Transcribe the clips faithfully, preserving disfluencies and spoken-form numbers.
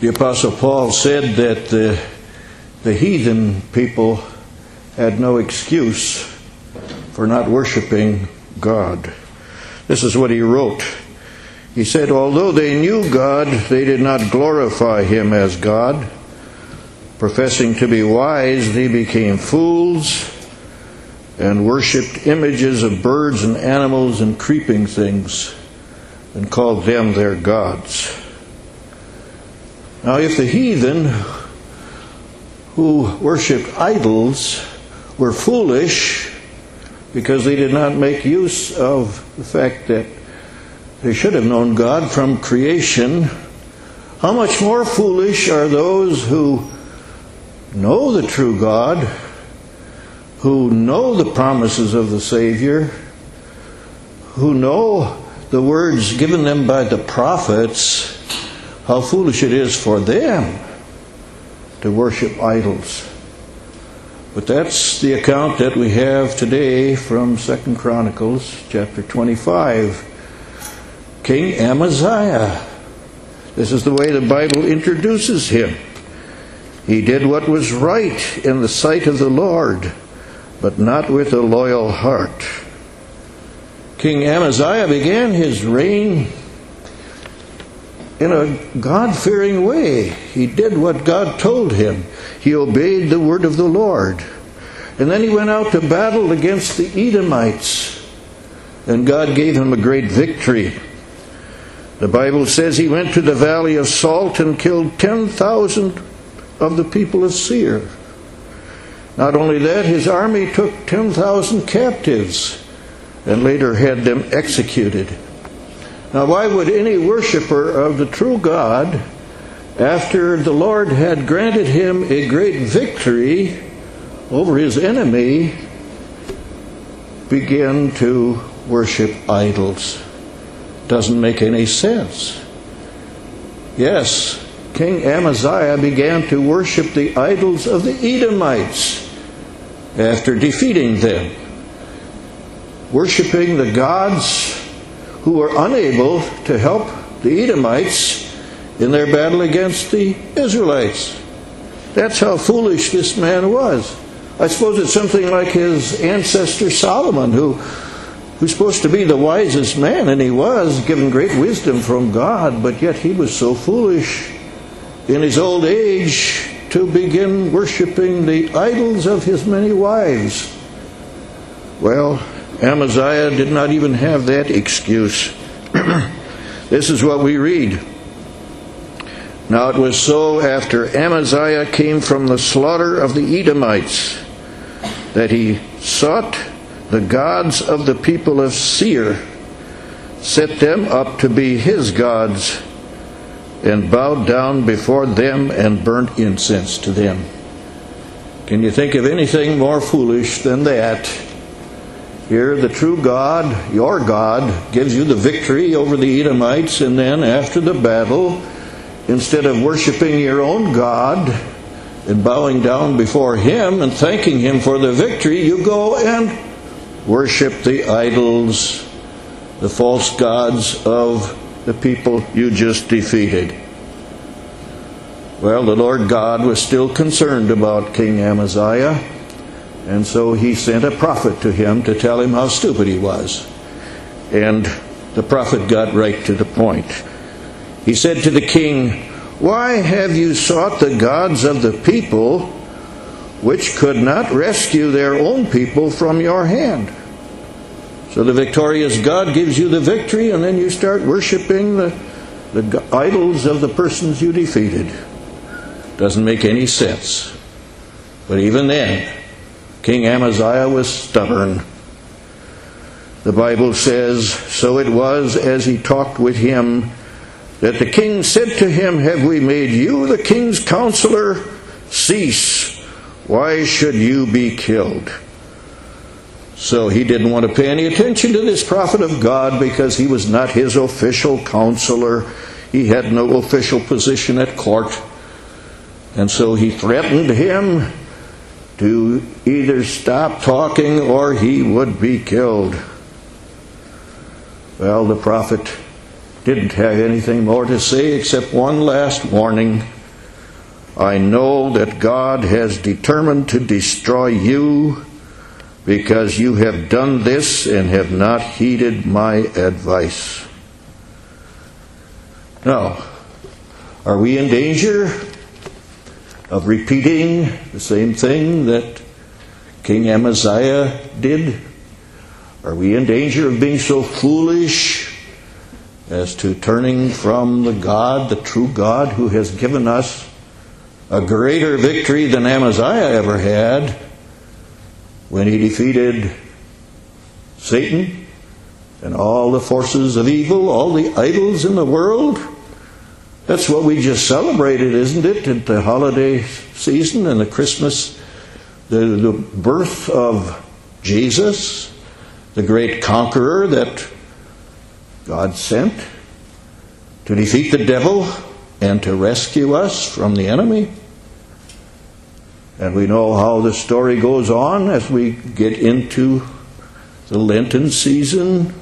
The Apostle Paul said that the, the heathen people had no excuse for not worshiping God. This is what he wrote. He said, although they knew God, they did not glorify him as God. Professing to be wise, they became fools and worshipped images of birds and animals and creeping things and called them their gods. Now, if the heathen who worshipped idols were foolish because they did not make use of the fact that they should have known God from creation, how much more foolish are those who know the true God, who know the promises of the Savior, who know the words given them by the prophets, how foolish it is for them to worship idols. But that's the account that we have today from Second Chronicles chapter twenty-five. King Amaziah. This is the way the Bible introduces him. He did what was right in the sight of the Lord, but not with a loyal heart. King Amaziah began his reign in a God-fearing way. He did what God told him. He obeyed the word of the Lord. And then he went out to battle against the Edomites, and God gave him a great victory. The Bible says he went to the valley of Salt and killed ten thousand of the people of Seir. Not only that, his army took ten thousand captives and later had them executed. Now, why would any worshiper of the true God, after the Lord had granted him a great victory over his enemy, begin to worship idols? Doesn't make any sense. Yes, King Amaziah began to worship the idols of the Edomites after defeating them, worshiping the gods who were unable to help the Edomites in their battle against the Israelites. That's how foolish this man was. I suppose it's something like his ancestor Solomon, who who's supposed to be the wisest man, and he was given great wisdom from God, but yet he was so foolish in his old age to begin worshiping the idols of his many wives. Well, Amaziah did not even have that excuse. This is what we read. Now it was so after Amaziah came from the slaughter of the Edomites that he sought the gods of the people of Seir, set them up to be his gods, and bowed down before them and burnt incense to them. Can you think of anything more foolish than that? Here, the true God, your God, gives you the victory over the Edomites, and then after the battle, instead of worshiping your own God and bowing down before him and thanking him for the victory, you go and worship the idols, the false gods of the people you just defeated. Well, the Lord God was still concerned about King Amaziah, and so he sent a prophet to him to tell him how stupid he was. And the prophet got right to the point. He said to the king, "Why have you sought the gods of the people which could not rescue their own people from your hand?" So the victorious God gives you the victory, and then you start worshiping the, the idols of the persons you defeated. Doesn't make any sense. But even then, King Amaziah was stubborn. The Bible says, "So it was as he talked with him, that the king said to him, 'Have we made you the king's counselor? Cease. Why should you be killed?'" So he didn't want to pay any attention to this prophet of God because he was not his official counselor. He had no official position at court. And so he threatened him to either stop talking or he would be killed. Well, the prophet didn't have anything more to say except one last warning. I know that God has determined to destroy you because you have done this and have not heeded my advice. Now, are we in danger of repeating the same thing that King Amaziah did? Are we in danger of being so foolish as to turning from the God, the true God, who has given us a greater victory than Amaziah ever had when he defeated Satan and all the forces of evil, all the idols in the world? That's what we just celebrated, isn't it, at the holiday season and the Christmas, the, the birth of Jesus, the great conqueror that God sent to defeat the devil and to rescue us from the enemy. And we know how the story goes on as we get into the Lenten season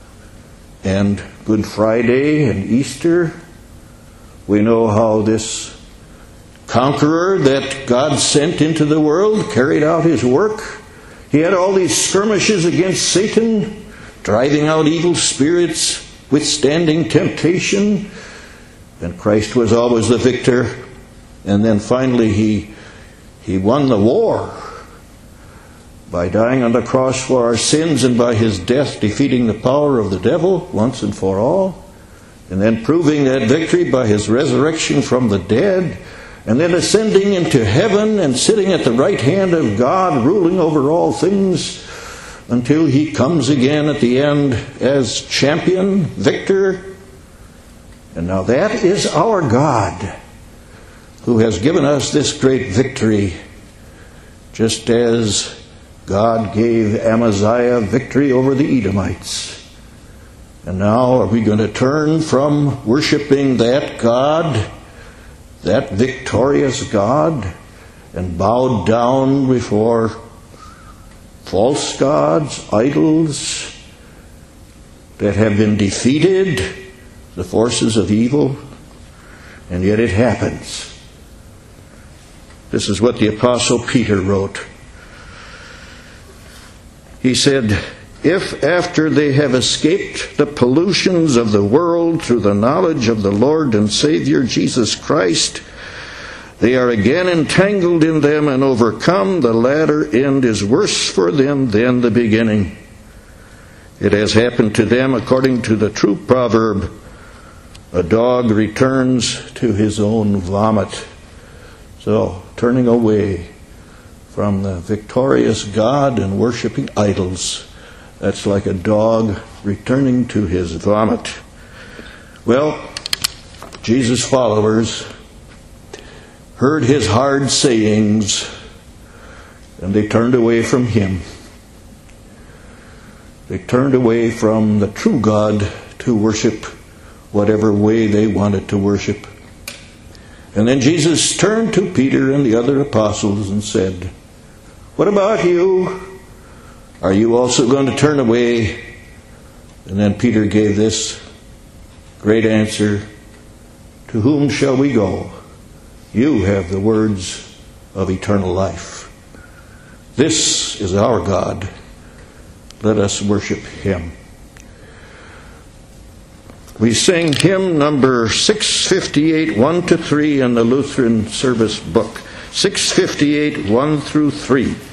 and Good Friday and Easter. We know how this conqueror that God sent into the world carried out his work. He had all these skirmishes against Satan, driving out evil spirits, withstanding temptation, and Christ was always the victor. And then finally he he won the war by dying on the cross for our sins and by his death defeating the power of the devil once and for all, and then proving that victory by his resurrection from the dead, and then ascending into heaven and sitting at the right hand of God, ruling over all things until he comes again at the end as champion, victor. And now that is our God, who has given us this great victory, just as God gave Amaziah victory over the Edomites. And now are we going to turn from worshiping that God, that victorious God, and bow down before false gods, idols that have been defeated, the forces of evil? And yet it happens. This is what the Apostle Peter wrote. He said, "If after they have escaped the pollutions of the world through the knowledge of the Lord and Savior Jesus Christ, they are again entangled in them and overcome, the latter end is worse for them than the beginning. It has happened to them according to the true proverb, a dog returns to his own vomit." So, turning away from the victorious God and worshiping idols, that's like a dog returning to his vomit. Well, Jesus' followers heard his hard sayings, and they turned away from him. They turned away from the true God to worship whatever way they wanted to worship. And then Jesus turned to Peter and the other apostles and said, "What about you? Are you also going to turn away?" And then Peter gave this great answer, "To whom shall we go? You have the words of eternal life." This is our God. Let us worship him. We sing hymn number six fifty-eight, one to three in the Lutheran Service Book. six fifty-eight, one through three.